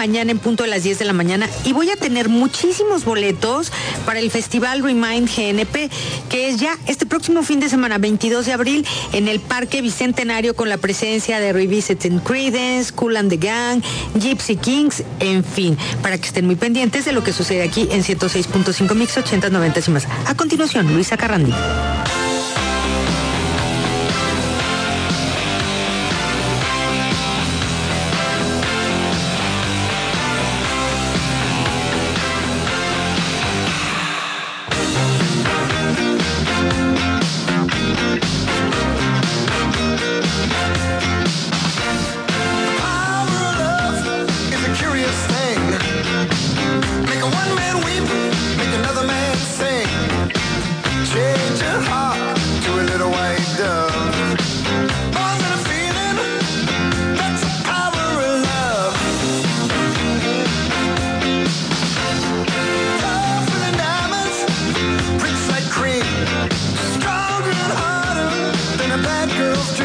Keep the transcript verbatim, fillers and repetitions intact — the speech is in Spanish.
mañana en punto de las diez de la mañana y voy a tener muchísimos boletos para el Festival Remind G N P, que es ya este próximo fin de semana, veintidós de abril, en el Parque Bicentenario, con la presencia de Revisiting Creedence, Kool and the Gang, Gypsy Kings, en fin, para que estén muy pendientes de lo que sucede aquí en ciento seis punto cinco Mix, ochenta, noventa y más. A continuación, Luisa Carrandi.